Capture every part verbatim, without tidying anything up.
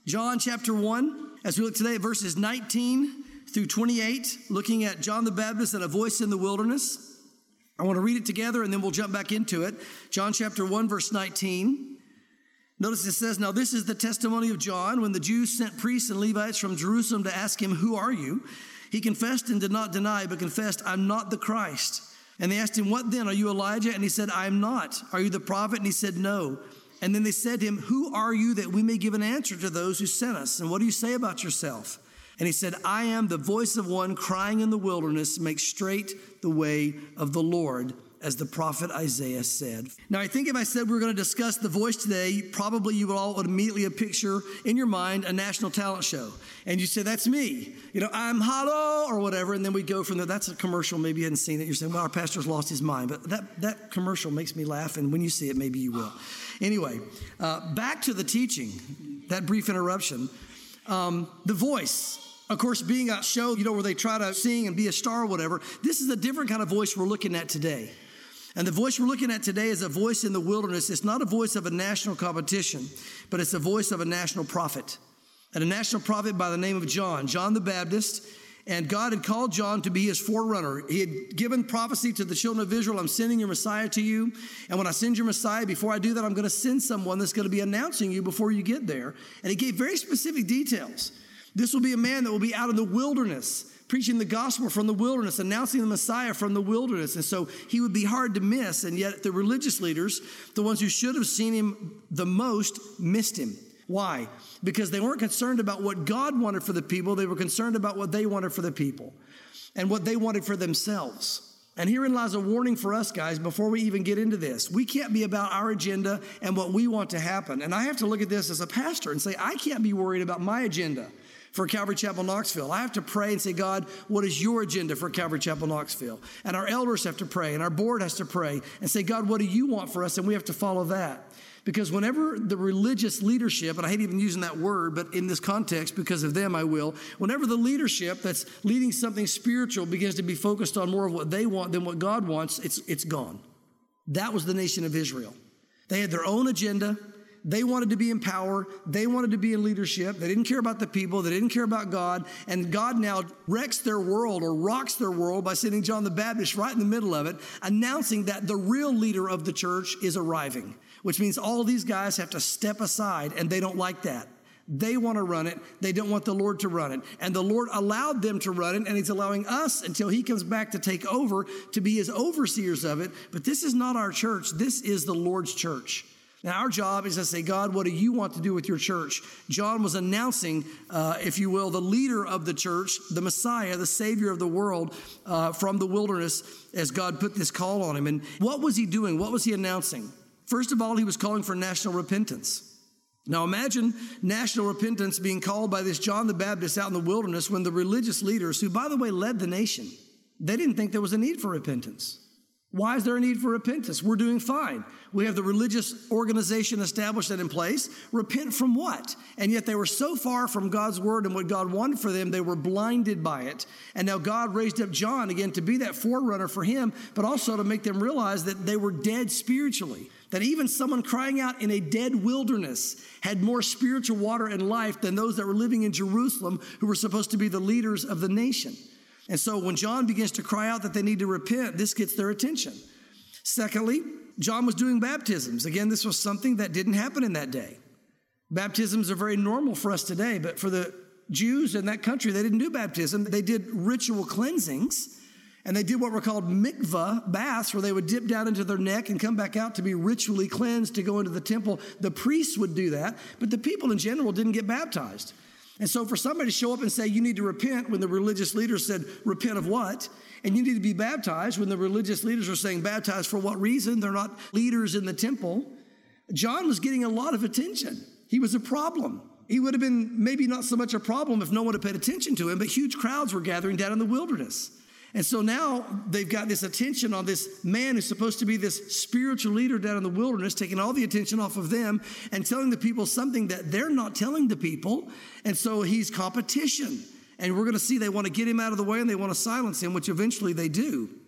John chapter one, as we look today at verses nineteen through twenty-eight, looking at John the Baptist and a voice in the wilderness. I want to read it together and then we'll jump back into it. John chapter one, verse nineteen. Notice it says, "Now this is the testimony of John when the Jews sent priests and Levites from Jerusalem to ask him, 'Who are you?' He confessed and did not deny, but confessed, 'I'm not the Christ.' And they asked him, 'What then? Are you Elijah?' And he said, 'I am not.' 'Are you the prophet?' And he said, 'No.' And then they said to him, 'Who are you, that we may give an answer to those who sent us? And what do you say about yourself?' And he said, 'I am the voice of one crying in the wilderness, make straight the way of the Lord, as the prophet Isaiah said.'" Now, I think if I said we we're going to discuss the voice today, probably you would all would immediately picture in your mind a national talent show. And you say, "That's me. You know, I'm hollow," or whatever. And then we go from there. That's a commercial. Maybe you hadn't seen it. You're saying, "Well, our pastor's lost his mind." But that, that commercial makes me laugh. And when you see it, maybe you will. Anyway, uh, back to the teaching, that brief interruption. Um, the voice. Of course, being a show, you know, where they try to sing and be a star or whatever, this is a different kind of voice we're looking at today. And the voice we're looking at today is a voice in the wilderness. It's not a voice of a national competition, but it's a voice of a national prophet. And a national prophet by the name of John, John the Baptist. And God had called John to be his forerunner. He had given prophecy to the children of Israel, "I'm sending your Messiah to you. And when I send your Messiah, before I do that, I'm going to send someone that's going to be announcing you before you get there." And he gave very specific details. This will be a man that will be out in the wilderness, preaching the gospel from the wilderness, announcing the Messiah from the wilderness. And so he would be hard to miss. And yet the religious leaders, the ones who should have seen him the most, missed him. Why? Because they weren't concerned about what God wanted for the people. They were concerned about what they wanted for the people and what they wanted for themselves. And herein lies a warning for us, guys, before we even get into this. We can't be about our agenda and what we want to happen. And I have to look at this as a pastor and say, I can't be worried about my agenda for Calvary Chapel Knoxville. I have to pray and say, "God, what is your agenda for Calvary Chapel Knoxville?" And our elders have to pray, and our board has to pray and say, "God, what do you want for us?" And we have to follow that. Because whenever the religious leadership, and I hate even using that word, but in this context, because of them, I will. Whenever the leadership that's leading something spiritual begins to be focused on more of what they want than what God wants, it's, it's gone. That was the nation of Israel. They had their own agenda. They wanted to be in power. They wanted to be in leadership. They didn't care about the people. They didn't care about God. And God now wrecks their world or rocks their world by sending John the Baptist right in the middle of it, announcing that the real leader of the church is arriving, which means all these guys have to step aside, and they don't like that. They want to run it. They don't want the Lord to run it. And the Lord allowed them to run it, and he's allowing us until he comes back to take over to be his overseers of it. But this is not our church. This is the Lord's church. Now, our job is to say, "God, what do you want to do with your church?" John was announcing, uh, if you will, the leader of the church, the Messiah, the Savior of the world, uh, from the wilderness as God put this call on him. And what was he doing? What was he announcing? First of all, he was calling for national repentance. Now, imagine national repentance being called by this John the Baptist out in the wilderness when the religious leaders, who, by the way, led the nation, they didn't think there was a need for repentance. Why is there a need for repentance? We're doing fine. We have the religious organization established and in place. Repent from what? And yet they were so far from God's word and what God wanted for them, they were blinded by it. And now God raised up John again to be that forerunner for him, but also to make them realize that they were dead spiritually. That even someone crying out in a dead wilderness had more spiritual water and life than those that were living in Jerusalem, who were supposed to be the leaders of the nation. And so when John begins to cry out that they need to repent, this gets their attention. Secondly, John was doing baptisms. Again, this was something that didn't happen in that day. Baptisms are very normal for us today, but for the Jews in that country, they didn't do baptism. They did ritual cleansings, and they did what were called mikvah baths, where they would dip down into their neck and come back out to be ritually cleansed to go into the temple. The priests would do that, but the people in general didn't get baptized. And so for somebody to show up and say, "You need to repent," when the religious leaders said, "Repent of what?" And "You need to be baptized," when the religious leaders are saying, "Baptized for what reason?" They're not leaders in the temple. John was getting a lot of attention. He was a problem. He would have been maybe not so much a problem if no one had paid attention to him, but huge crowds were gathering down in the wilderness. And so now they've got this attention on this man who's supposed to be this spiritual leader down in the wilderness, taking all the attention off of them and telling the people something that they're not telling the people. And so he's competition. And we're going to see they want to get him out of the way and they want to silence him, which eventually they do.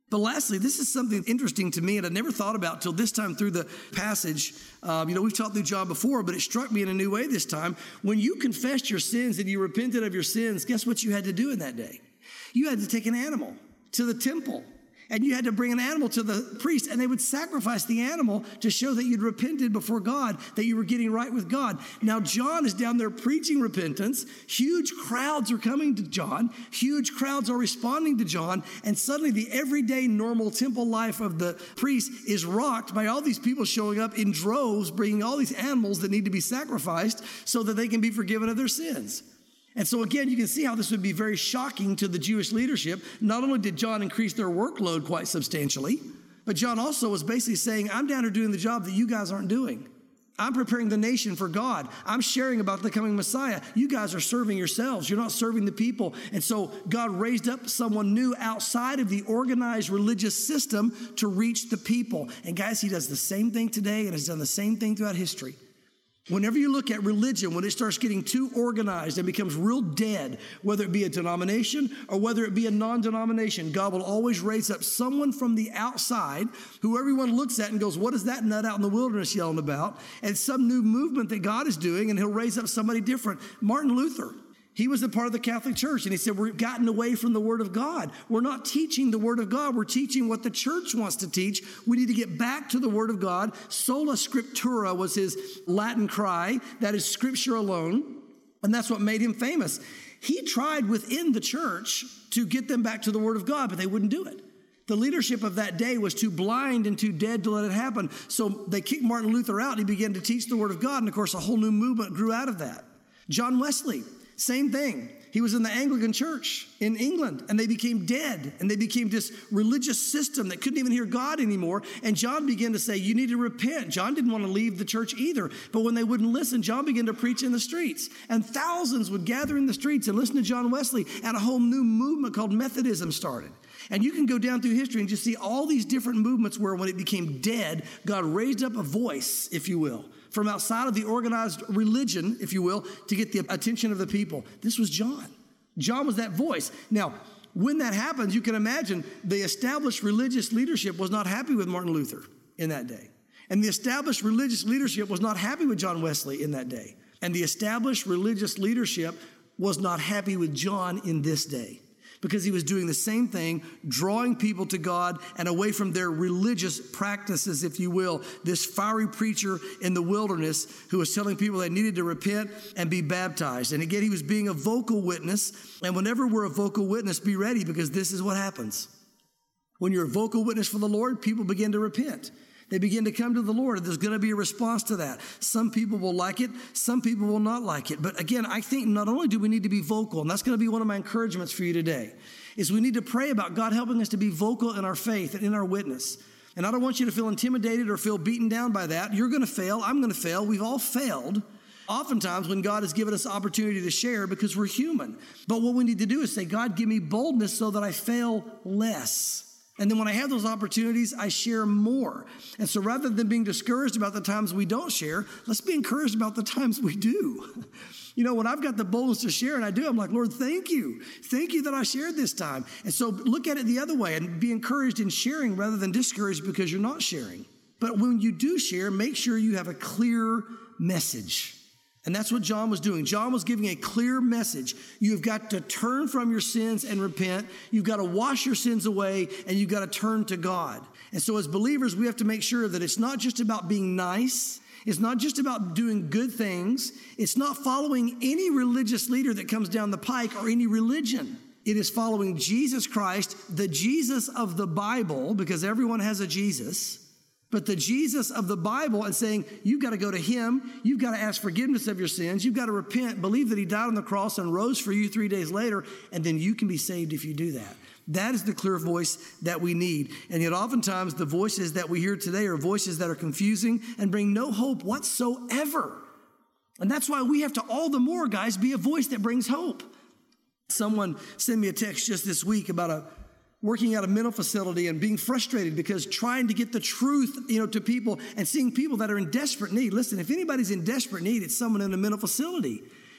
But lastly, this is something interesting to me, and I never thought about till this time through the passage. Um, you know, we've taught through John before, but it struck me in a new way this time. When you confessed your sins and you repented of your sins, guess what you had to do in that day? You had to take an animal to the temple, and you had to bring an animal to the priest, and they would sacrifice the animal to show that you'd repented before God, that you were getting right with God. Now, John is down there preaching repentance. Huge crowds are coming to John. Huge crowds are responding to John. And suddenly the everyday normal temple life of the priest is rocked by all these people showing up in droves, bringing all these animals that need to be sacrificed so that they can be forgiven of their sins. And so again, you can see how this would be very shocking to the Jewish leadership. Not only did John increase their workload quite substantially, but John also was basically saying, I'm down here doing the job that you guys aren't doing. I'm preparing the nation for God. I'm sharing about the coming Messiah. You guys are serving yourselves. You're not serving the people. And so God raised up someone new outside of the organized religious system to reach the people. And guys, he does the same thing today and has done the same thing throughout history. Whenever you look at religion, when it starts getting too organized and becomes real dead, whether it be a denomination or whether it be a non-denomination, God will always raise up someone from the outside who everyone looks at and goes, what is that nut out in the wilderness yelling about? And some new movement that God is doing, and he'll raise up somebody different. Martin Luther, he was a part of the Catholic Church, and he said, we've gotten away from the Word of God. We're not teaching the Word of God. We're teaching what the church wants to teach. We need to get back to the Word of God. Sola Scriptura was his Latin cry. That is Scripture alone, and that's what made him famous. He tried within the church to get them back to the Word of God, but they wouldn't do it. The leadership of that day was too blind and too dead to let it happen. So they kicked Martin Luther out, and he began to teach the Word of God, and of course, a whole new movement grew out of that. John Wesley, same thing. He was in the Anglican Church in England, and they became dead, and they became this religious system that couldn't even hear God anymore. And John began to say, you need to repent. John didn't want to leave the church either. But when they wouldn't listen, John began to preach in the streets. And thousands would gather in the streets and listen to John Wesley, and a whole new movement called Methodism started. And you can go down through history and just see all these different movements where when it became dead, God raised up a voice, if you will, from outside of the organized religion, if you will, to get the attention of the people. This was John. John was that voice. Now, when that happens, you can imagine the established religious leadership was not happy with Martin Luther in that day. And the established religious leadership was not happy with John Wesley in that day. And the established religious leadership was not happy with John in this day, because he was doing the same thing, drawing people to God and away from their religious practices, if you will. This fiery preacher in the wilderness who was telling people they needed to repent and be baptized. And again, he was being a vocal witness. And whenever we're a vocal witness, be ready, because this is what happens. When you're a vocal witness for the Lord, people begin to repent. They begin to come to the Lord. There's going to be a response to that. Some people will like it. Some people will not like it. But again, I think not only do we need to be vocal, and that's going to be one of my encouragements for you today, is we need to pray about God helping us to be vocal in our faith and in our witness. And I don't want you to feel intimidated or feel beaten down by that. You're going to fail. I'm going to fail. We've all failed oftentimes when God has given us opportunity to share, because we're human. But what we need to do is say, God, give me boldness so that I fail less. And then when I have those opportunities, I share more. And so rather than being discouraged about the times we don't share, let's be encouraged about the times we do. You know, when I've got the boldness to share, and I do, I'm like, Lord, thank you. Thank you that I shared this time. And so look at it the other way and be encouraged in sharing rather than discouraged because you're not sharing. But when you do share, make sure you have a clear message. And that's what John was doing. John was giving a clear message. You've got to turn from your sins and repent. You've got to wash your sins away, and you've got to turn to God. And so as believers, we have to make sure that it's not just about being nice. It's not just about doing good things. It's not following any religious leader that comes down the pike or any religion. It is following Jesus Christ, the Jesus of the Bible, because everyone has a Jesus. But the Jesus of the Bible, and saying, you've got to go to him. You've got to ask forgiveness of your sins. You've got to repent, believe that he died on the cross and rose for you three days later, and then you can be saved if you do that. That is the clear voice that we need. And yet oftentimes the voices that we hear today are voices that are confusing and bring no hope whatsoever. And that's why we have to all the more, guys, be a voice that brings hope. Someone sent me a text just this week about a working at a mental facility and being frustrated because trying to get the truth, you know, to people and seeing people that are in desperate need. Listen, if anybody's in desperate need, it's someone in a mental facility.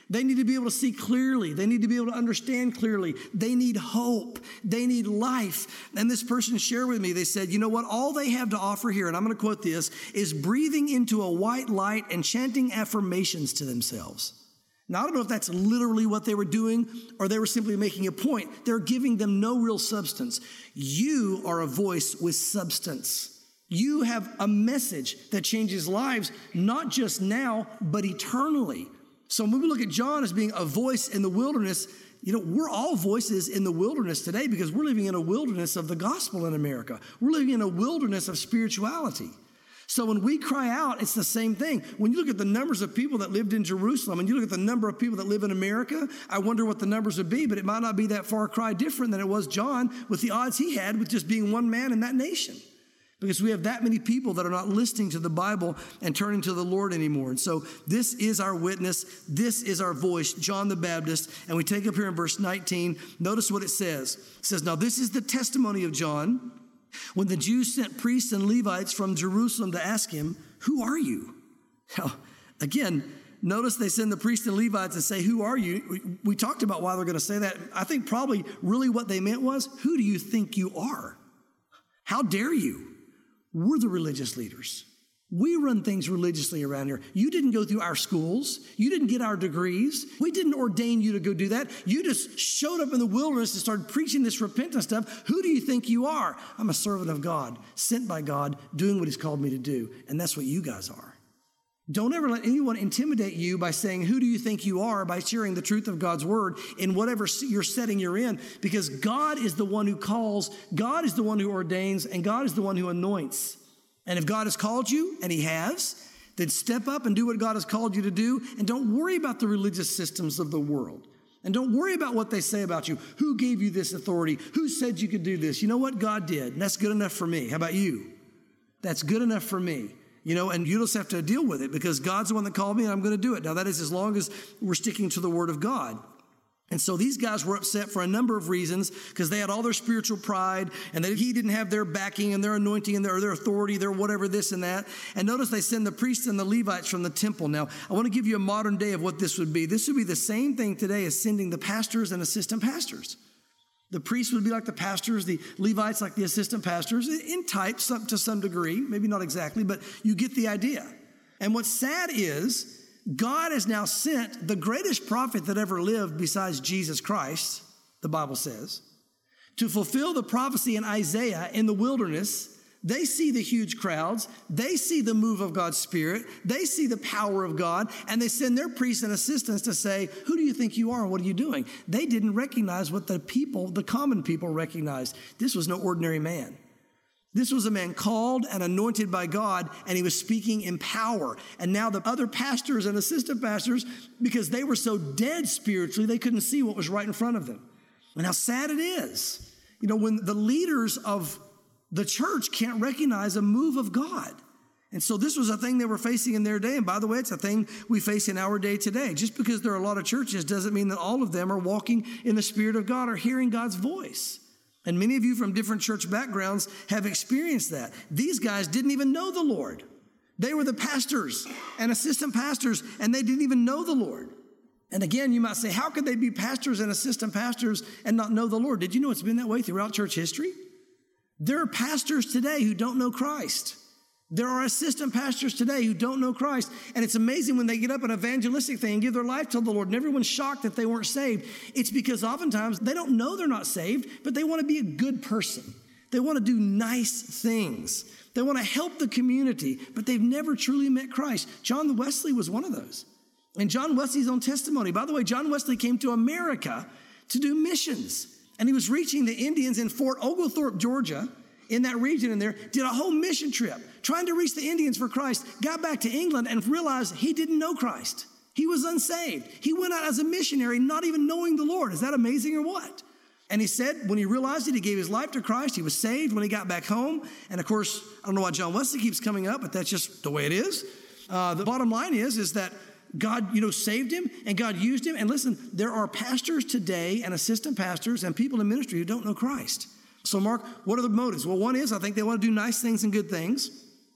They need to be able to see clearly. They need to be able to understand clearly. They need hope. They need life. And this person shared with me, they said, you know what? All they have to offer here, and I'm going to quote this, is breathing into a white light and chanting affirmations to themselves. Now, I don't know if that's literally what they were doing or they were simply making a point. They're giving them no real substance. You are a voice with substance. You have a message that changes lives, not just now, but eternally. So when we look at John as being a voice in the wilderness, you know, we're all voices in the wilderness today because we're living in a wilderness of the gospel in America. We're living in a wilderness of spirituality. So when we cry out, it's the same thing. When you look at the numbers of people that lived in Jerusalem and you look at the number of people that live in America, I wonder what the numbers would be, but it might not be that far cry different than it was John with the odds he had with just being one man in that nation. Because we have that many people that are not listening to the Bible and turning to the Lord anymore. And so this is our witness. This is our voice, John the Baptist. And we take up here in verse nineteen. Notice what it says. It says, now this is the testimony of John. When the Jews sent priests and Levites from Jerusalem to ask him, who are you? Now, again, notice they send the priests and Levites and say, who are you? We talked about why they're going to say that. I think probably really what they meant was, who do you think you are? How dare you? We're the religious leaders. We run things religiously around here. You didn't go through our schools. You didn't get our degrees. We didn't ordain you to go do that. You just showed up in the wilderness and started preaching this repentance stuff. Who do you think you are? I'm a servant of God, sent by God, doing what he's called me to do. And that's what you guys are. Don't ever let anyone intimidate you by saying, who do you think you are, by sharing the truth of God's word in whatever your setting you're in, because God is the one who calls, God is the one who ordains, and God is the one who anoints. And if God has called you, and he has, then step up and do what God has called you to do, and don't worry about the religious systems of the world. And don't worry about what they say about you. Who gave you this authority? Who said you could do this? You know what? God did, and that's good enough for me. How about you? That's good enough for me. You know, and you just have to deal with it because God's the one that called me and I'm going to do it. Now, that is as long as we're sticking to the word of God. And so these guys were upset for a number of reasons because they had all their spiritual pride and that he didn't have their backing and their anointing and their, their authority, their whatever this and that. And notice they send the priests and the Levites from the temple. Now, I want to give you a modern day of what this would be. This would be the same thing today as sending the pastors and assistant pastors. The priests would be like the pastors, the Levites like the assistant pastors, in type some, to some degree, maybe not exactly, but you get the idea. And what's sad is God has now sent the greatest prophet that ever lived besides Jesus Christ, the Bible says, to fulfill the prophecy in Isaiah in the wilderness. They see the huge crowds. They see the move of God's Spirit. They see the power of God, and they send their priests and assistants to say, who do you think you are and what are you doing? They didn't recognize what the people, the common people recognized. This was no ordinary man. This was a man called and anointed by God, and he was speaking in power. And now the other pastors and assistant pastors, because they were so dead spiritually, they couldn't see what was right in front of them. And how sad it is, you know, when the leaders of the church can't recognize a move of God. And so this was a thing they were facing in their day. And by the way, it's a thing we face in our day today. Just because there are a lot of churches doesn't mean that all of them are walking in the Spirit of God or hearing God's voice. And many of you from different church backgrounds have experienced that. These guys didn't even know the Lord. They were the pastors and assistant pastors, and they didn't even know the Lord. And again, you might say, how could they be pastors and assistant pastors and not know the Lord? Did you know it's been that way throughout church history? There are pastors today who don't know Christ. There are assistant pastors today who don't know Christ. And it's amazing when they get up an evangelistic thing and give their life to the Lord, and everyone's shocked that they weren't saved. It's because oftentimes they don't know they're not saved, but they want to be a good person. They want to do nice things. They want to help the community, but they've never truly met Christ. John Wesley was one of those. And John Wesley's own testimony. By the way, John Wesley came to America to do missions. And he was reaching the Indians in Fort Oglethorpe, Georgia, in that region in there, did a whole mission trip, trying to reach the Indians for Christ, got back to England and realized he didn't know Christ. He was unsaved. He went out as a missionary, not even knowing the Lord. Is that amazing or what? And he said when he realized it, he gave his life to Christ. He was saved when he got back home. And of course, I don't know why John Wesley keeps coming up, but that's just the way it is. Uh, the bottom line is, is that God, you know, saved him and God used him. And listen, there are pastors today and assistant pastors and people in ministry who don't know Christ. So Mark, what are the motives? Well, one is I think they want to do nice things and good things.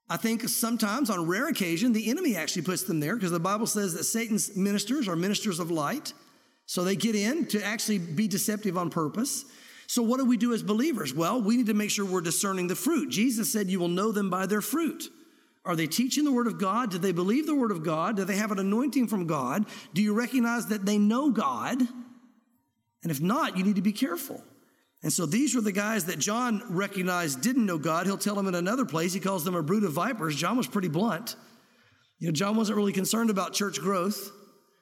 I think sometimes on rare occasion, the enemy actually puts them there because the Bible says that Satan's ministers are ministers of light. So they get in to actually be deceptive on purpose. So what do we do as believers? Well, we need to make sure we're discerning the fruit. Jesus said, you will know them by their fruit. Are they teaching the word of God? Do they believe the word of God? Do they have an anointing from God? Do you recognize that they know God? And if not, you need to be careful. And so these were the guys that John recognized didn't know God. He'll tell them in another place. He calls them a brood of vipers. John was pretty blunt. You know, John wasn't really concerned about church growth.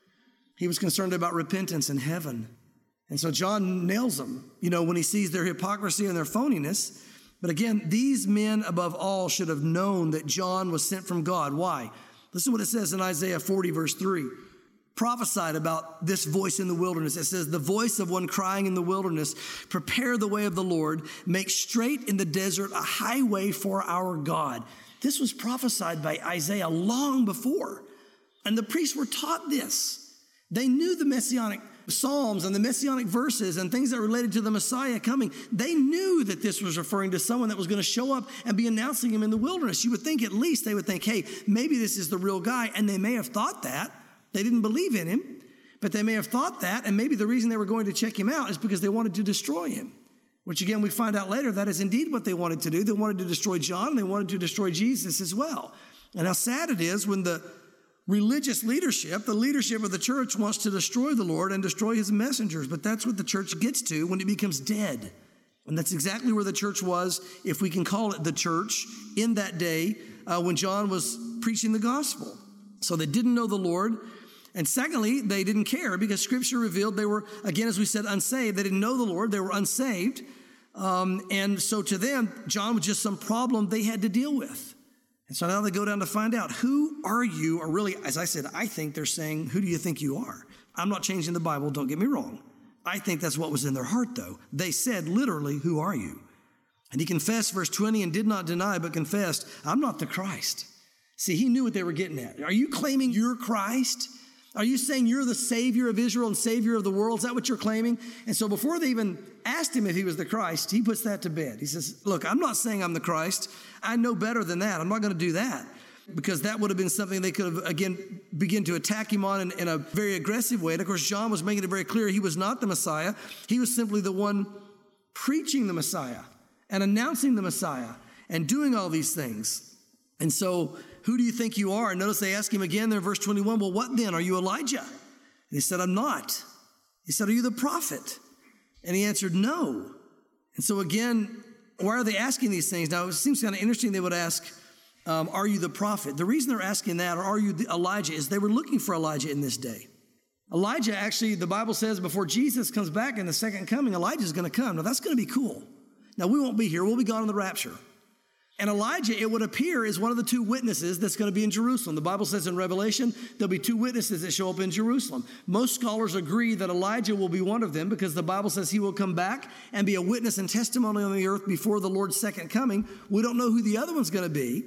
He was concerned about repentance and heaven. And so John nails them, you know, when he sees their hypocrisy and their phoniness. But again, these men above all should have known that John was sent from God. Why? Listen to what it says in Isaiah forty, verse three. Prophesied about this voice in the wilderness. It says, the voice of one crying in the wilderness, prepare the way of the Lord, make straight in the desert a highway for our God. This was prophesied by Isaiah long before. And the priests were taught this. They knew the messianic psalms and the messianic verses and things that related to the Messiah coming. They knew that this was referring to someone that was going to show up and be announcing him in the wilderness. You would think at least they would think, hey, maybe this is the real guy. And they may have thought that. They didn't believe in him, but they may have thought that. And maybe the reason they were going to check him out is because they wanted to destroy him, which again, we find out later that is indeed what they wanted to do. They wanted to destroy John, and they wanted to destroy Jesus as well. And how sad it is when the religious leadership, the leadership of the church, wants to destroy the Lord and destroy his messengers. But that's what the church gets to when it becomes dead. And that's exactly where the church was, if we can call it the church, in that day uh, when John was preaching the gospel. So they didn't know the Lord. And secondly, they didn't care because Scripture revealed they were, again, as we said, unsaved. They didn't know the Lord. They were unsaved. Um, and so to them, John was just some problem they had to deal with. And so now they go down to find out, who are you? Or really, as I said, I think they're saying, who do you think you are? I'm not changing the Bible, don't get me wrong. I think that's what was in their heart, though. They said literally, who are you? And he confessed, verse twenty, and did not deny, but confessed, I'm not the Christ. See, he knew what they were getting at. Are you claiming you're Christ? Are you saying you're the Savior of Israel and Savior of the world? Is that what you're claiming? And so before they even asked him if he was the Christ, he puts that to bed. He says, look, I'm not saying I'm the Christ. I know better than that. I'm not going to do that, because that would have been something they could have, again, begin to attack him on in, in a very aggressive way. And of course, John was making it very clear he was not the Messiah. He was simply the one preaching the Messiah and announcing the Messiah and doing all these things. And so, who do you think you are? And notice they ask him again there in verse twenty-one, well, what then? Are you Elijah? And he said, I'm not. He said, are you the prophet? And he answered, no. And so again, why are they asking these things? Now, it seems kind of interesting they would ask, um, are you the prophet? The reason they're asking that, or are you the Elijah, is they were looking for Elijah in this day. Elijah, actually, the Bible says before Jesus comes back in the second coming, Elijah's going to come. Now, that's going to be cool. Now, we won't be here. We'll be gone in the rapture. And Elijah, it would appear, is one of the two witnesses that's going to be in Jerusalem. The Bible says in Revelation, there'll be two witnesses that show up in Jerusalem. Most scholars agree that Elijah will be one of them because the Bible says he will come back and be a witness and testimony on the earth before the Lord's second coming. We don't know who the other one's going to be,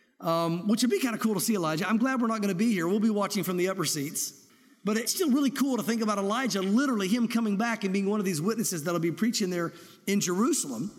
um, which would be kind of cool to see Elijah. I'm glad we're not going to be here. We'll be watching from the upper seats. But it's still really cool to think about Elijah, literally him coming back and being one of these witnesses that'll be preaching there in Jerusalem.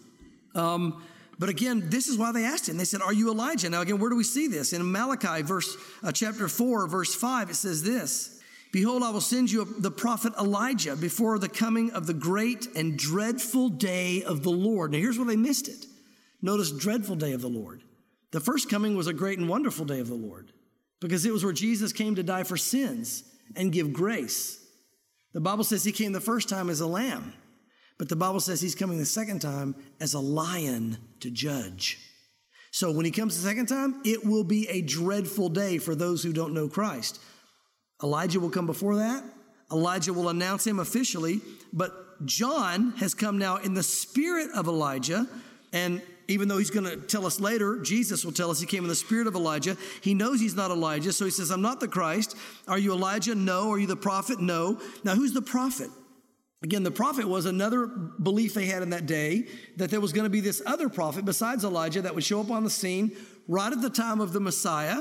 Um But again, this is why they asked him. They said, are you Elijah? Now again, where do we see this? In Malachi, verse uh, chapter four, verse five, it says this, behold, I will send you the prophet Elijah before the coming of the great and dreadful day of the Lord. Now here's where they missed it. Notice dreadful day of the Lord. The first coming was a great and wonderful day of the Lord because it was where Jesus came to die for sins and give grace. The Bible says he came the first time as a lamb. But the Bible says he's coming the second time as a lion to judge. So when he comes the second time, it will be a dreadful day for those who don't know Christ. Elijah will come before that. Elijah will announce him officially. But John has come now in the spirit of Elijah. And even though he's going to tell us later, Jesus will tell us he came in the spirit of Elijah. He knows he's not Elijah. So he says, I'm not the Christ. Are you Elijah? No. Are you the prophet? No. Now, who's the prophet? Again, the prophet was another belief they had in that day, that there was going to be this other prophet besides Elijah that would show up on the scene right at the time of the Messiah.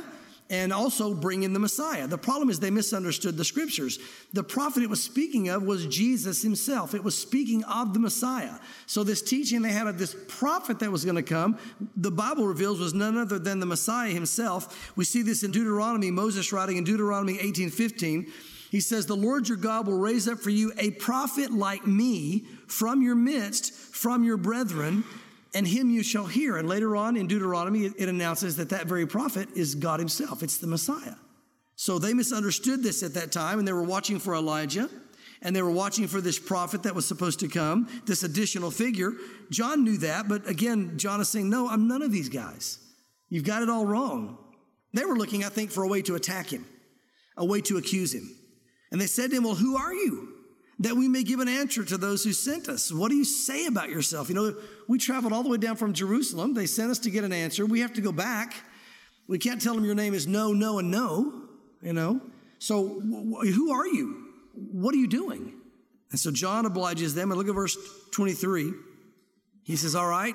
and also bring in the Messiah. The problem is they misunderstood the scriptures. The prophet it was speaking of was Jesus himself. It was speaking of the Messiah. So this teaching they had of this prophet that was going to come, the Bible reveals was none other than the Messiah himself. We see this in Deuteronomy, Moses writing in Deuteronomy eighteen fifteen. He says, the Lord your God will raise up for you a prophet like me from your midst, from your brethren, and him you shall hear. And later on in Deuteronomy, it, it announces that that very prophet is God himself. It's the Messiah. So they misunderstood this at that time, and they were watching for Elijah, and they were watching for this prophet that was supposed to come, this additional figure. John knew that, but again, John is saying, no, I'm none of these guys. You've got it all wrong. They were looking, I think, for a way to attack him, a way to accuse him. And they said to him, well, who are you? That we may give an answer to those who sent us. What do you say about yourself? You know, we traveled all the way down from Jerusalem. They sent us to get an answer. We have to go back. We can't tell them your name is no, no, and no, you know. So wh- who are you? What are you doing? And so John obliges them. And look at verse twenty-three. He says, all right.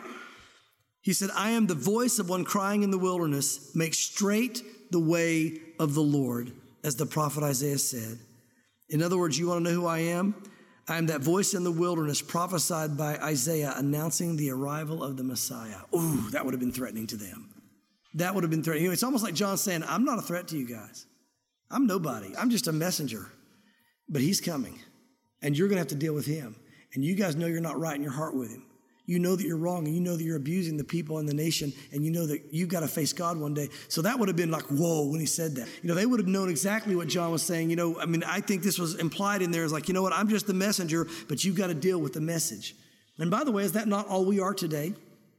He said, I am the voice of one crying in the wilderness, make straight the way of the Lord, as the prophet Isaiah said. In other words, you want to know who I am? I am that voice in the wilderness prophesied by Isaiah announcing the arrival of the Messiah. Ooh, that would have been threatening to them. That would have been threatening. You know, it's almost like John saying, I'm not a threat to you guys. I'm nobody. I'm just a messenger. But he's coming, and you're going to have to deal with him. And you guys know you're not right in your heart with him. You know that you're wrong, and you know that you're abusing the people in the nation, and you know that you've got to face God one day. So that would have been like, whoa, when he said that. You know, they would have known exactly what John was saying. You know, I mean, I think this was implied in there as like, you know what, I'm just the messenger, but you've got to deal with the message. And by the way, is that not all we are today?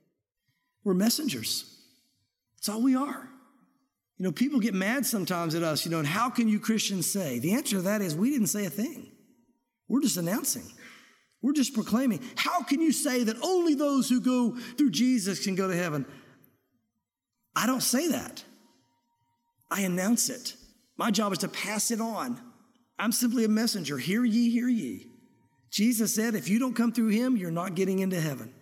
We're messengers. That's all we are. You know, people get mad sometimes at us, you know, and how can you Christians say? The answer to that is we didn't say a thing. We're just announcing. We're just proclaiming. How can you say that only those who go through Jesus can go to heaven? I don't say that. I announce it. My job is to pass it on. I'm simply a messenger. Hear ye, hear ye. Jesus said, if you don't come through him, you're not getting into heaven.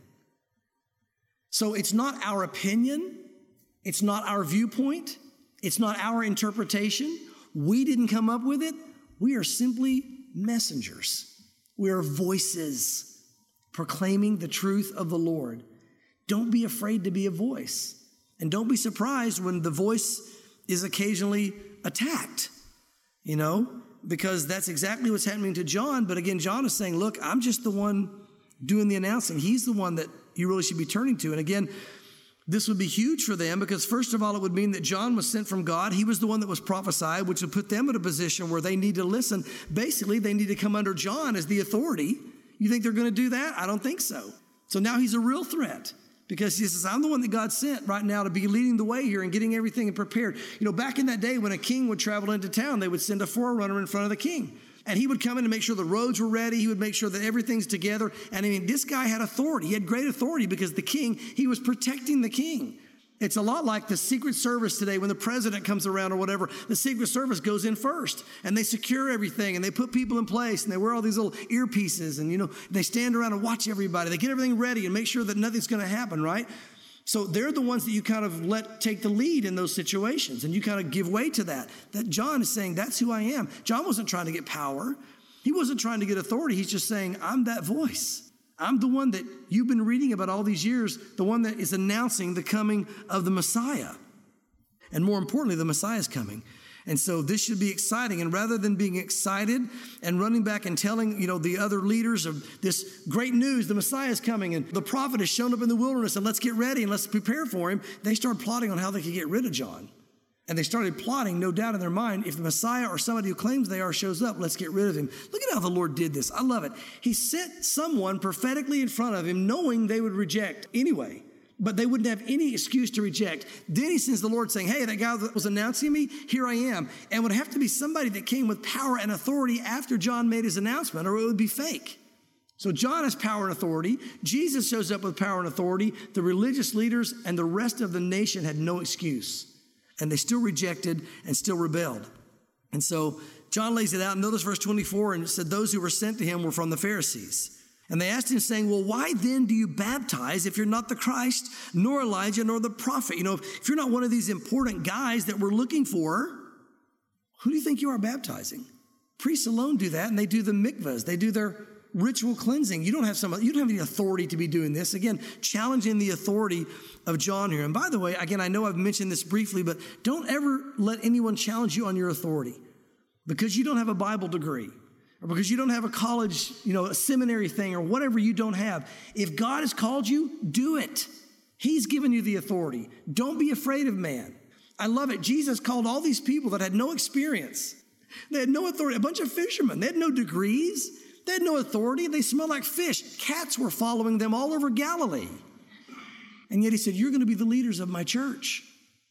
So it's not our opinion. It's not our viewpoint. It's not our interpretation. We didn't come up with it. We are simply messengers. We are voices proclaiming the truth of the Lord. Don't be afraid to be a voice. And don't be surprised when the voice is occasionally attacked, you know, because that's exactly what's happening to John. But again, John is saying, look, I'm just the one doing the announcing. He's the one that you really should be turning to. And again, this would be huge for them because first of all, it would mean that John was sent from God. He was the one that was prophesied, which would put them in a position where they need to listen. Basically, they need to come under John as the authority. You think they're going to do that? I don't think so. So now he's a real threat because he says, I'm the one that God sent right now to be leading the way here and getting everything prepared. You know, back in that day when a king would travel into town, they would send a forerunner in front of the king. And he would come in to make sure the roads were ready. He would make sure that everything's together. And I mean, this guy had authority. He had great authority because the king, he was protecting the king. It's a lot like the Secret Service today when the president comes around or whatever. The Secret Service goes in first and they secure everything and they put people in place and they wear all these little earpieces and, you know, they stand around and watch everybody. They get everything ready and make sure that nothing's going to happen, right? So they're the ones that you kind of let take the lead in those situations and you kind of give way to that. That John is saying, that's who I am. John wasn't trying to get power. He wasn't trying to get authority. He's just saying, I'm that voice. I'm the one that you've been reading about all these years, the one that is announcing the coming of the Messiah. And more importantly, the Messiah is coming. And so this should be exciting. And rather than being excited and running back and telling, you know, the other leaders of this great news, the Messiah is coming and the prophet has shown up in the wilderness and let's get ready and let's prepare for him, they started plotting on how they could get rid of John. And they started plotting, no doubt in their mind, if the Messiah or somebody who claims they are shows up, let's get rid of him. Look at how the Lord did this. I love it. He sent someone prophetically in front of him, knowing they would reject anyway, but they wouldn't have any excuse to reject. Then he sends the Lord saying, hey, that guy that was announcing me, here I am. And it would have to be somebody that came with power and authority after John made his announcement, or it would be fake. So John has power and authority. Jesus shows up with power and authority. The religious leaders and the rest of the nation had no excuse. And they still rejected and still rebelled. And so John lays it out. Notice verse twenty-four, and it said, those who were sent to him were from the Pharisees. And they asked him, saying, well, why then do you baptize if you're not the Christ, nor Elijah, nor the prophet? You know, if you're not one of these important guys that we're looking for, who do you think you are baptizing? Priests alone do that, and they do the mikvahs. They do their ritual cleansing. You don't have some, you don't have any authority to be doing this. Again, challenging the authority of John here. And by the way, again, I know I've mentioned this briefly, but don't ever let anyone challenge you on your authority because you don't have a Bible degree or because you don't have a college, you know, a seminary thing or whatever you don't have. If God has called you, do it. He's given you the authority. Don't be afraid of man. I love it. Jesus called all these people that had no experience. They had no authority, a bunch of fishermen. They had no degrees. They had no authority. They smelled like fish. Cats were following them all over Galilee. And yet he said, you're going to be the leaders of my church.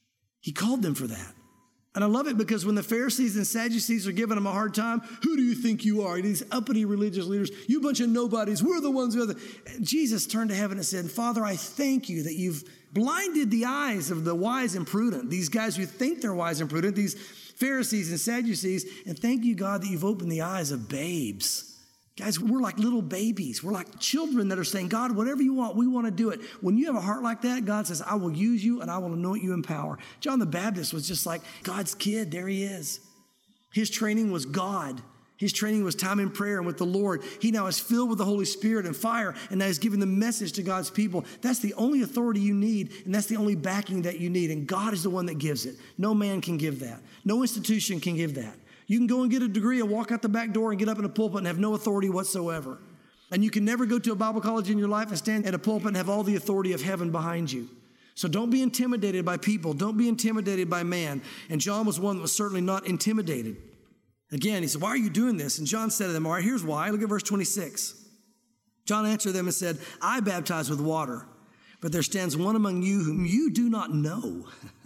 He called them for that. And I love it because when the Pharisees and Sadducees are giving him a hard time, who do you think you are? These uppity religious leaders, you bunch of nobodies, we're the ones who are the... Jesus turned to heaven and said, Father, I thank you that you've blinded the eyes of the wise and prudent, these guys who think they're wise and prudent, these Pharisees and Sadducees, and thank you, God, that you've opened the eyes of babes. Guys, we're like little babies. We're like children that are saying, God, whatever you want, we want to do it. When you have a heart like that, God says, I will use you and I will anoint you in power. John the Baptist was just like God's kid. There he is. His training was God. His training was time in prayer and with the Lord. He now is filled with the Holy Spirit and fire, and now he's giving the message to God's people. That's the only authority you need, and that's the only backing that you need, and God is the one that gives it. No man can give that. No institution can give that. You can go and get a degree and walk out the back door and get up in a pulpit and have no authority whatsoever. And you can never go to a Bible college in your life and stand at a pulpit and have all the authority of heaven behind you. So don't be intimidated by people. Don't be intimidated by man. And John was one that was certainly not intimidated. Again, he said, why are you doing this? And John said to them, all right, here's why. Look at verse twenty-six. John answered them and said, I baptize with water, but there stands one among you whom you do not know.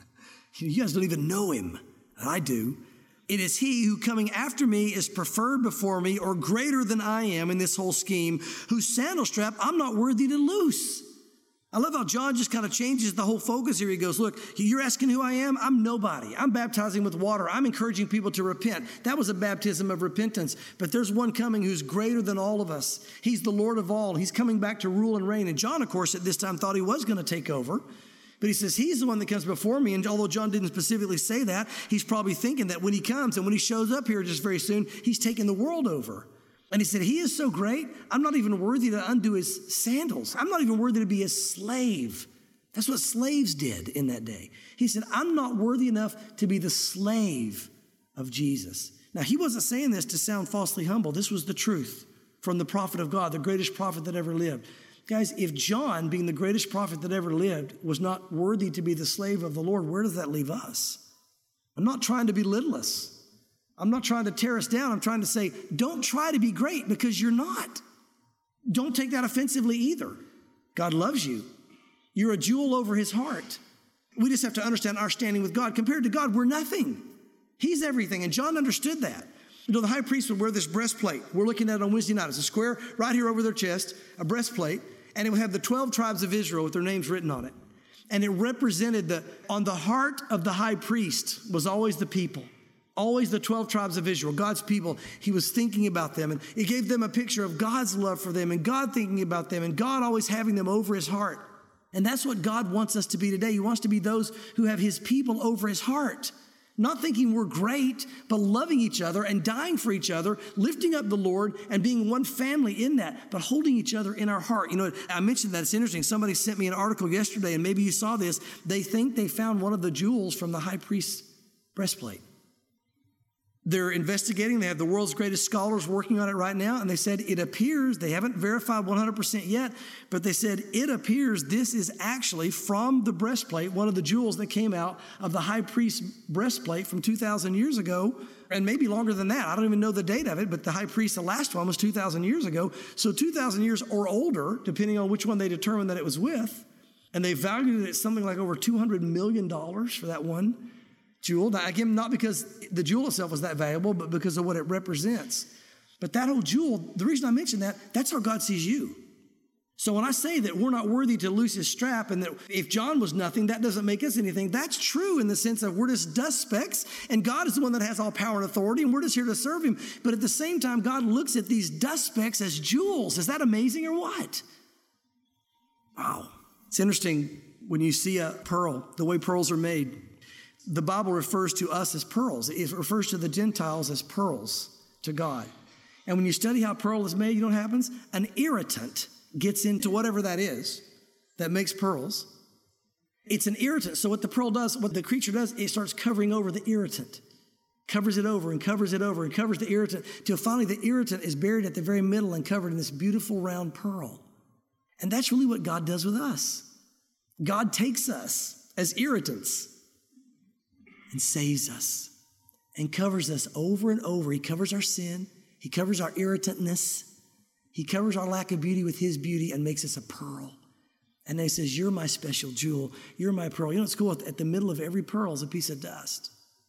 You guys don't even know him. And I do. It is he who coming after me is preferred before me or greater than I am in this whole scheme, whose sandal strap I'm not worthy to loose. I love how John just kind of changes the whole focus here. He goes, look, you're asking who I am? I'm nobody. I'm baptizing with water. I'm encouraging people to repent. That was a baptism of repentance. But there's one coming who's greater than all of us. He's the Lord of all. He's coming back to rule and reign. And John, of course, at this time thought he was going to take over. But he says, he's the one that comes before me. And although John didn't specifically say that, he's probably thinking that when he comes and when he shows up here just very soon, he's taking the world over. And he said, he is so great, I'm not even worthy to undo his sandals. I'm not even worthy to be his slave. That's what slaves did in that day. He said, I'm not worthy enough to be the slave of Jesus. Now, he wasn't saying this to sound falsely humble. This was the truth from the prophet of God, the greatest prophet that ever lived. Guys, if John, being the greatest prophet that ever lived, was not worthy to be the slave of the Lord, where does that leave us? I'm not trying to belittle us. I'm not trying to tear us down. I'm trying to say, don't try to be great because you're not. Don't take that offensively either. God loves you. You're a jewel over his heart. We just have to understand our standing with God. Compared to God, we're nothing. He's everything. And John understood that. You know, the high priest would wear this breastplate. We're looking at it on Wednesday night. It's a square right here over their chest, a breastplate. And it would have the twelve tribes of Israel with their names written on it. And it represented the, on the heart of the high priest was always the people. Always the twelve tribes of Israel, God's people. He was thinking about them, and it gave them a picture of God's love for them and God thinking about them and God always having them over his heart. And that's what God wants us to be today. He wants to be those who have his people over his heart, not thinking we're great, but loving each other and dying for each other, lifting up the Lord and being one family in that, but holding each other in our heart. You know, I mentioned that. It's interesting. Somebody sent me an article yesterday, and maybe you saw this. They think they found one of the jewels from the high priest's breastplate. They're investigating. They have the world's greatest scholars working on it right now. And they said it appears, they haven't verified one hundred percent yet, but they said it appears this is actually from the breastplate, one of the jewels that came out of the high priest's breastplate from two thousand years ago, and maybe longer than that. I don't even know the date of it, but the high priest, the last one, was two thousand years ago. So two thousand years or older, depending on which one they determined that it was with. And they valued it at something like over two hundred million dollars for that one jewel. Now, again, not because the jewel itself was that valuable, but because of what it represents. But that whole jewel, the reason I mention that, that's how God sees you. So when I say that we're not worthy to loose his strap and that if John was nothing, that doesn't make us anything, that's true in the sense of we're just dust specks and God is the one that has all power and authority and we're just here to serve him. But at the same time, God looks at these dust specks as jewels. Is that amazing or what? Wow. It's interesting when you see a pearl, the way pearls are made. The Bible refers to us as pearls. It refers to the Gentiles as pearls to God. And when you study how pearl is made, you know what happens? An irritant gets into whatever that is that makes pearls. It's an irritant. So what the pearl does, what the creature does, it starts covering over the irritant. Covers it over and covers it over and covers the irritant till finally the irritant is buried at the very middle and covered in this beautiful round pearl. And that's really what God does with us. God takes us as irritants and saves us and covers us over and over. He covers our sin. He covers our irritantness. He covers our lack of beauty with his beauty and makes us a pearl. And then he says, you're my special jewel. You're my pearl. You know what's cool? At the middle of every pearl is a piece of dust.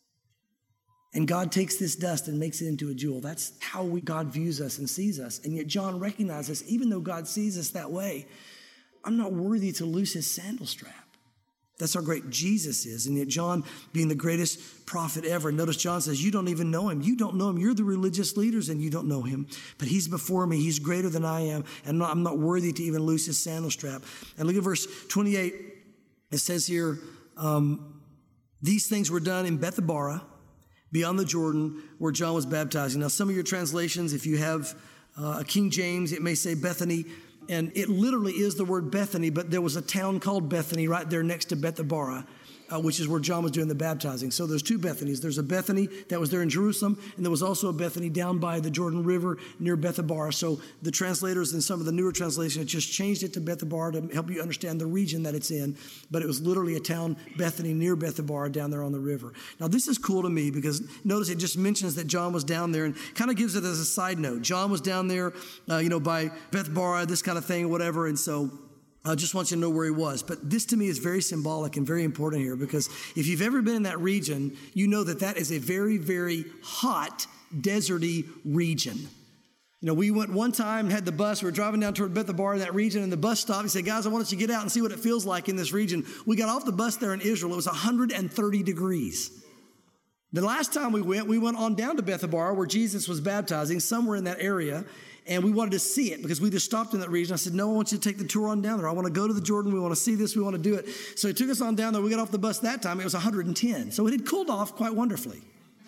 And God takes this dust and makes it into a jewel. That's how we, God views us and sees us. And yet John recognizes, even though God sees us that way, I'm not worthy to loose his sandal strap. That's how great Jesus is. And yet John, being the greatest prophet ever, notice John says, you don't even know him. You don't know him. You're the religious leaders and you don't know him. But he's before me. He's greater than I am. And I'm not worthy to even loose his sandal strap. And look at verse twenty-eight. It says here, um, these things were done in Bethabara, beyond the Jordan, where John was baptizing. Now, some of your translations, if you have uh, a King James, it may say Bethany. And it literally is the word Bethany, but there was a town called Bethany right there next to Bethabara, uh, which is where John was doing the baptizing. So there's two Bethanies. There's a Bethany that was there in Jerusalem, and there was also a Bethany down by the Jordan River near Bethabara. So the translators in some of the newer translations just changed it to Bethabara to help you understand the region that it's in. But it was literally a town, Bethany, near Bethabara down there on the river. Now this is cool to me because notice it just mentions that John was down there and kind of gives it as a side note. John was down there, uh, you know, by Bethabara, this kind of thing, whatever. And so I just want you to know where he was. But this to me is very symbolic and very important here because if you've ever been in that region, you know that that is a very, very hot, deserty region. You know, we went one time, had the bus, we were driving down toward Bethabara in that region, and the bus stopped. He said, guys, I want us to get out and see what it feels like in this region. We got off the bus there in Israel. It was one hundred thirty degrees. The last time we went, we went on down to Bethabara where Jesus was baptizing, somewhere in that area. And we wanted to see it because we just stopped in that region. I said, no, I want you to take the tour on down there. I want to go to the Jordan. We want to see this. We want to do it. So he took us on down there. We got off the bus that time. It was one hundred ten. So it had cooled off quite wonderfully.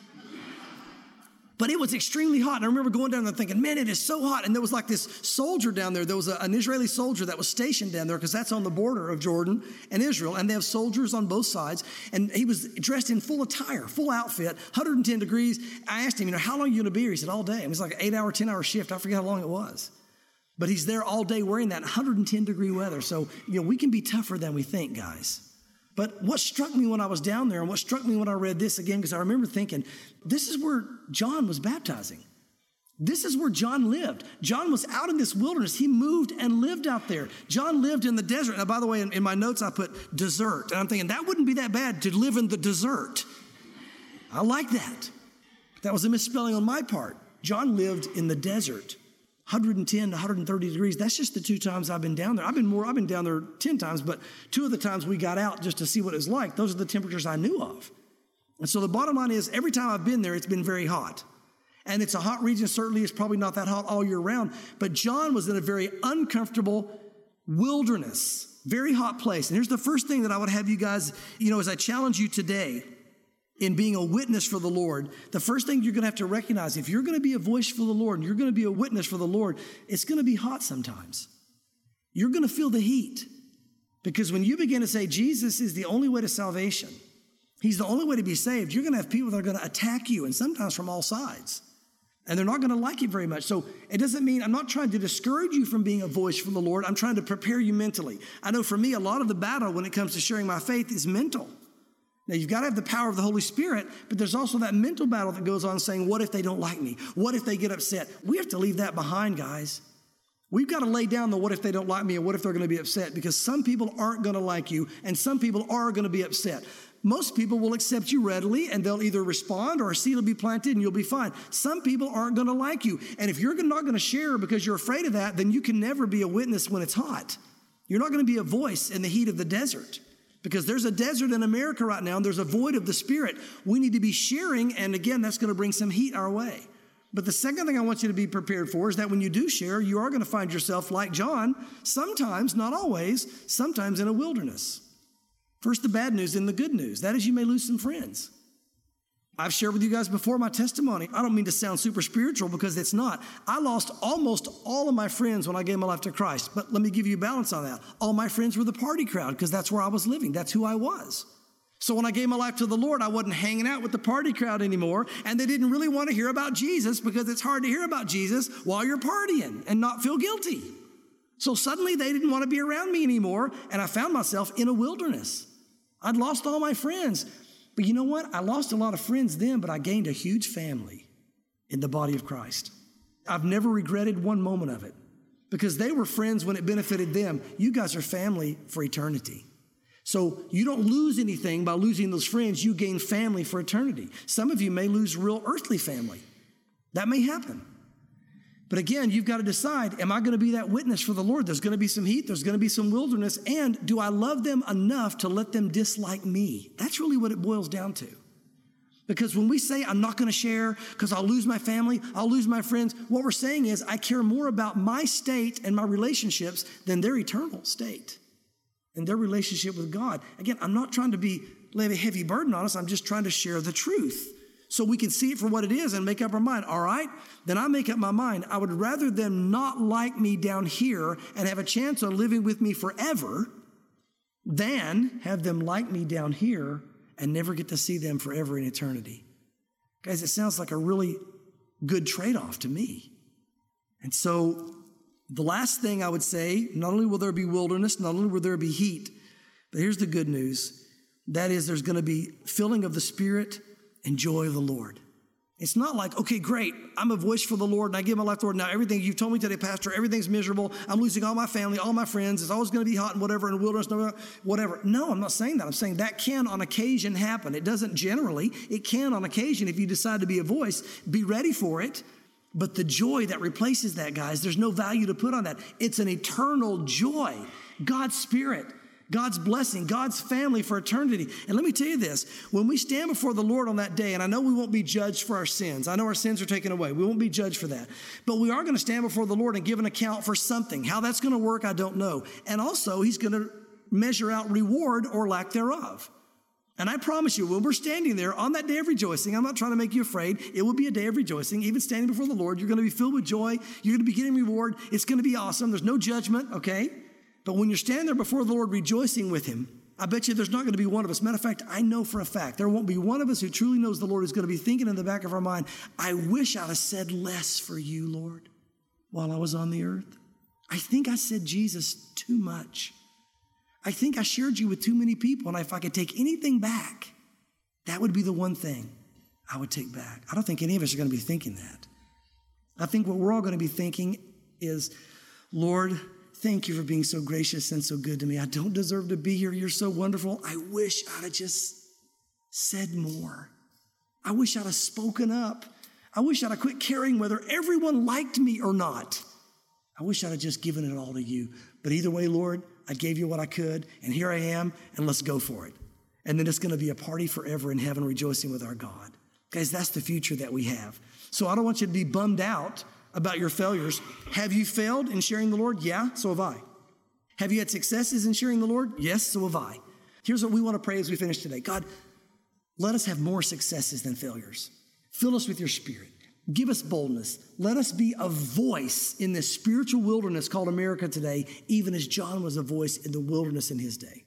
But it was extremely hot. And I remember going down there thinking, man, it is so hot. And there was like this soldier down there. There was a, an Israeli soldier that was stationed down there because that's on the border of Jordan and Israel. And they have soldiers on both sides. And he was dressed in full attire, full outfit, one hundred ten degrees. I asked him, you know, how long are you going to be here? He said, all day. It was like an eight hour, ten hour shift. I forget how long it was. But he's there all day wearing that one hundred ten degree weather. So, you know, we can be tougher than we think, guys. But what struck me when I was down there and what struck me when I read this again, because I remember thinking, this is where John was baptizing. This is where John lived. John was out in this wilderness. He moved and lived out there. John lived in the desert. Now, by the way, in, in my notes, I put desert. And I'm thinking, that wouldn't be that bad to live in the desert. I like that. That was a misspelling on my part. John lived in the desert. one hundred ten to one hundred thirty degrees. That's just the two times I've been down there. I've been more, I've been down there ten times, but two of the times we got out just to see what it was like, those are the temperatures I knew of. And so the bottom line is every time I've been there, it's been very hot. And it's a hot region. Certainly it's probably not that hot all year round, but John was in a very uncomfortable wilderness, very hot place. And here's the first thing that I would have you guys, you know, as I challenge you today, in being a witness for the Lord, the first thing you're going to have to recognize, if you're going to be a voice for the Lord and you're going to be a witness for the Lord, it's going to be hot sometimes. You're going to feel the heat. Because when you begin to say Jesus is the only way to salvation, he's the only way to be saved, you're going to have people that are going to attack you, and sometimes from all sides. And they're not going to like you very much. So it doesn't mean, I'm not trying to discourage you from being a voice for the Lord. I'm trying to prepare you mentally. I know for me, a lot of the battle when it comes to sharing my faith is mental. Now, you've got to have the power of the Holy Spirit, but there's also that mental battle that goes on saying, what if they don't like me? What if they get upset? We have to leave that behind, guys. We've got to lay down the what if they don't like me and what if they're going to be upset, because some people aren't going to like you and some people are going to be upset. Most people will accept you readily, and they'll either respond or a seed will be planted and you'll be fine. Some people aren't going to like you. And if you're not going to share because you're afraid of that, then you can never be a witness when it's hot. You're not going to be a voice in the heat of the desert, because there's a desert in America right now and there's a void of the Spirit. We need to be sharing, and again, that's going to bring some heat our way. But the second thing I want you to be prepared for is that when you do share, you are going to find yourself like John, sometimes, not always, sometimes in a wilderness. First, the bad news and the good news. That is, you may lose some friends. I've shared with you guys before my testimony. I don't mean to sound super spiritual, because it's not. I lost almost all of my friends when I gave my life to Christ. But let me give you a balance on that. All my friends were the party crowd, because that's where I was living. That's who I was. So when I gave my life to the Lord, I wasn't hanging out with the party crowd anymore. And they didn't really want to hear about Jesus, because it's hard to hear about Jesus while you're partying and not feel guilty. So suddenly they didn't want to be around me anymore. And I found myself in a wilderness. I'd lost all my friends. But you know what? I lost a lot of friends then, but I gained a huge family in the body of Christ. I've never regretted one moment of it, because they were friends when it benefited them. You guys are family for eternity. So you don't lose anything by losing those friends. You gain family for eternity. Some of you may lose real earthly family. That may happen. But again, you've got to decide, am I going to be that witness for the Lord? There's going to be some heat. There's going to be some wilderness. And do I love them enough to let them dislike me? That's really what it boils down to. Because when we say I'm not going to share because I'll lose my family, I'll lose my friends, what we're saying is I care more about my state and my relationships than their eternal state and their relationship with God. Again, I'm not trying to be lay a heavy burden on us. I'm just trying to share the truth, so we can see it for what it is and make up our mind. All right, then I make up my mind. I would rather them not like me down here and have a chance on living with me forever than have them like me down here and never get to see them forever in eternity. Guys, it sounds like a really good trade-off to me. And so the last thing I would say, not only will there be wilderness, not only will there be heat, but here's the good news. That is, there's going to be filling of the Spirit and joy of the Lord. It's not like, okay, great, I'm a voice for the Lord and I give my life to the Lord. Now everything you've told me today, Pastor, everything's miserable. I'm losing all my family, all my friends. It's always going to be hot and whatever, in the wilderness, whatever. No, I'm not saying that. I'm saying that can on occasion happen. It doesn't generally. It can on occasion if you decide to be a voice. Be ready for it. But the joy that replaces that, guys, there's no value to put on that. It's an eternal joy. God's Spirit, God's blessing, God's family for eternity. And let me tell you this, when we stand before the Lord on that day, and I know we won't be judged for our sins. I know our sins are taken away. We won't be judged for that. But we are going to stand before the Lord and give an account for something. How that's going to work, I don't know. And also, He's going to measure out reward or lack thereof. And I promise you, when we're standing there on that day of rejoicing, I'm not trying to make you afraid. It will be a day of rejoicing. Even standing before the Lord, you're going to be filled with joy. You're going to be getting reward. It's going to be awesome. There's no judgment, okay? But when you're standing there before the Lord rejoicing with Him, I bet you there's not going to be one of us. Matter of fact, I know for a fact there won't be one of us who truly knows the Lord who's going to be thinking in the back of our mind, I wish I'd have said less for you, Lord, while I was on the earth. I think I said Jesus too much. I think I shared you with too many people, and if I could take anything back, that would be the one thing I would take back. I don't think any of us are going to be thinking that. I think what we're all going to be thinking is, Lord, thank you for being so gracious and so good to me. I don't deserve to be here. You're so wonderful. I wish I'd have just said more. I wish I'd have spoken up. I wish I'd have quit caring whether everyone liked me or not. I wish I'd have just given it all to you. But either way, Lord, I gave you what I could, and here I am, and let's go for it. And then it's going to be a party forever in heaven rejoicing with our God. Guys, that's the future that we have. So I don't want you to be bummed out about your failures. Have you failed in sharing the Lord? Yeah, so have I. Have you had successes in sharing the Lord? Yes, so have I. Here's what we want to pray as we finish today. God, let us have more successes than failures. Fill us with your Spirit. Give us boldness. Let us be a voice in this spiritual wilderness called America today, even as John was a voice in the wilderness in his day.